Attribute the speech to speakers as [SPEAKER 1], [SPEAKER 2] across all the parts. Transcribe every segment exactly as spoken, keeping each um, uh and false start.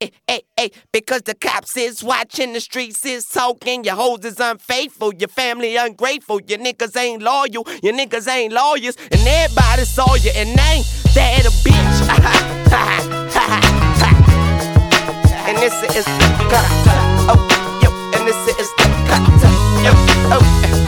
[SPEAKER 1] Ay, ay, ay, because the cops is watching, the streets is talking. Your hoes is unfaithful, your family ungrateful. Your niggas ain't loyal, your niggas ain't lawyers. And everybody saw you and they ain't that a bitch. And this is the cut. Oh, yo, and this is the cut. Yo, oh.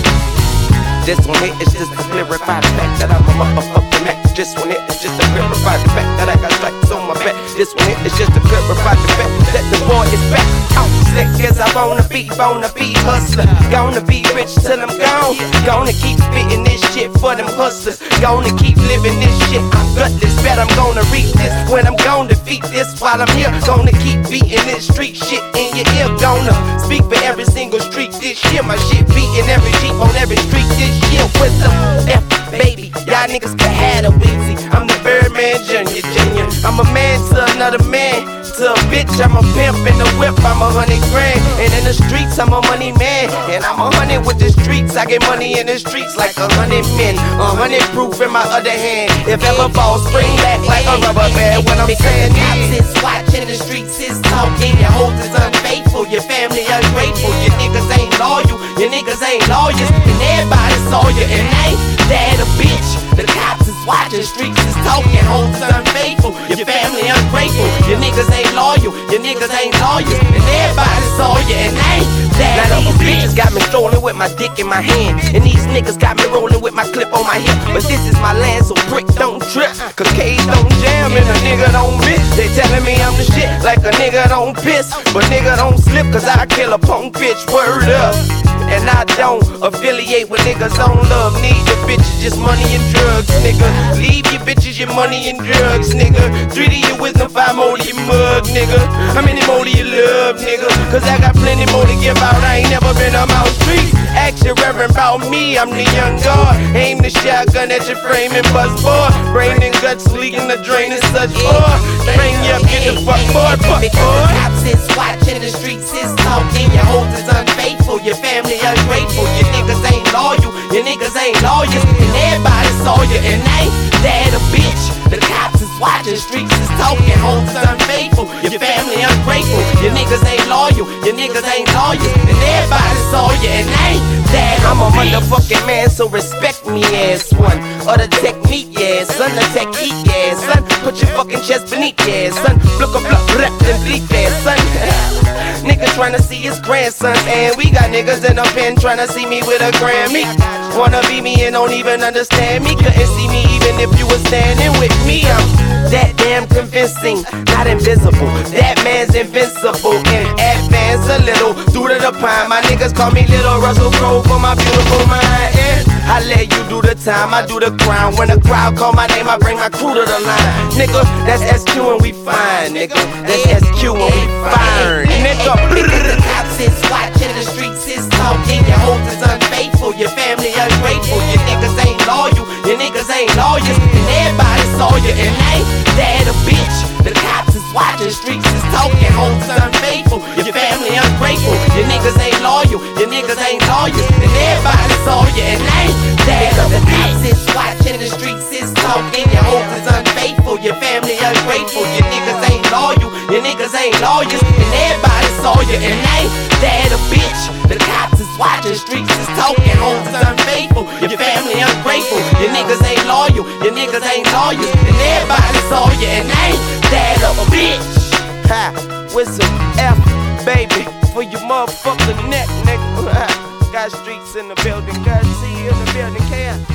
[SPEAKER 1] This one here is just to clarify the fact that I'm a motherfucking Mac. This one here is just to clarify the fact that I got stripes on my back. This one here is just to clarify the fact that the boy is back. Out slick as I wanna be, wanna be hustler. Gonna be rich till I'm gone. Gonna keep spitting this shit for them hustlers. Gonna keep living this shit. I'm gutless, bet I'm gonna reach this when I'm gonna defeat this while I'm here. Gonna keep beating this street shit in your ear. Gonna speak for every single street this year. My shit beating every Jeep on every street this year. With the F, baby, y'all niggas can have a Weezy. I'm the Birdman Junior, Junior. I'm a man to another man. To a bitch, I'm a pimp in the whip, I'm a hundred grand. And in the streets, I'm a money man. And I'm a hundred with the streets, I get money in the streets like a hundred men. A hundred proof in my other hand. If ever balls spring back like a rubber band. When I'm saying cops is watching, the streets is talking. Your hoes is unfaithful, your family ungrateful. Your niggas ain't loyal, your niggas ain't lawyers. And everybody saw you and ain't that a bitch. The cops is watching, streets is talking. Hoes is unfaithful, your family ungrateful. Your niggas ain't loyal, your niggas ain't lawyers. And everybody saw you and ain't that a bitch. Got me strolling with my dick in my hand. And these niggas got me rolling with my clip on my hip. But this is my land, so brick don't trip. Cause K's don't jam and a nigga don't miss. They telling me I'm the shit like a nigga don't piss. But nigga don't slip cause I kill a punk bitch, word up. And I don't affiliate with niggas on love. Need your bitches, just money and drugs, nigga. Leave your bitches, your money and drugs, nigga. Three to your wisdom, five more to your mug, nigga. How many more do you love, nigga? Cause I got plenty more to give out. I ain't never been on my street. Ask your reverend about me, I'm the young god. Aim the shotgun at your frame and bust boy. Brain and guts leaking the drain and such boy. Bring you up, get the fuck boy, fuck boy. Because the cops is watching, the streets is talking. Your hoes is unfaithful, your family ungrateful. Your niggas ain't loyal, your niggas ain't lawyers. And everybody saw you and ain't that a bitch. The cops is watching, streets is talking. Hoes is unfaithful, your family ungrateful. Your niggas ain't loyal, your niggas ain't lawyers. And everybody saw you and ain't that a I'm a motherfucking man, so respect me as one. Or the technique, yeah, son, the technique, yeah, son. Put your fucking chest beneath, yeah, son. Look up, look, rep, and bleep, yeah, son. Nigga tryna see his grandson, and we got niggas in a pen tryna see me with a Grammy. Wanna be me and don't even understand me. Couldn't see me even if you was standing with me. I'm that damn convincing, not invisible. That man's invincible and advance a little. Through to the pine, my niggas call me Little Russell Crowe for my beautiful mind. And I let you do the time, I do the crime. When the crowd call my name, I bring my crew to the line. Nigga, that's S Q and we fine, nigga. That's S Q and we fine, nigga. The cops is watching, the streets is talking. Your hoes is unfaithful, your family ungrateful. Your niggas ain't loyal, your niggas ain't lawyers. And everybody saw you and ain't that a bitch. The cops is watching, streets is talking. Hoes is unfaithful, your family ungrateful. Your niggas ain't loyal, your niggas ain't lawyers. And everybody saw you and ain't that a bitch. The cops is watching, the streets is talking. Your hoes is unfaithful, your family ungrateful. Your niggas ain't loyal, your niggas ain't lawyers. And everybody saw you and ain't that a bitch. The cops is watching, streets is talking. Hoes is unfaithful, your family ungrateful. Your niggas ain't loyal, your niggas ain't lawyers. And everybody saw you and ain't that a bitch. Ha, with some F, baby, for your motherfucking neck, nigga. Got streets in the building, got see you in the building, can